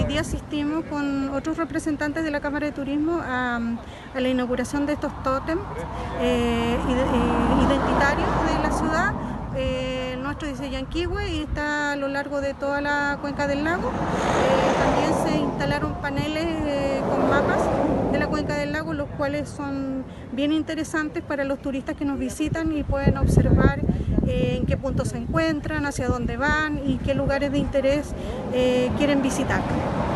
día asistimos con otros representantes de la Cámara de Turismo a la inauguración de estos tótems identitarios de la ciudad. El nuestro dice Yanquihue y está a lo largo de toda la cuenca del lago. También se instalaron paneles con mapas de la cuenca del lago, los cuales son bien interesantes para los turistas que nos visitan y pueden observar en qué puntos se encuentran, hacia dónde van y qué lugares de interés quieren visitar.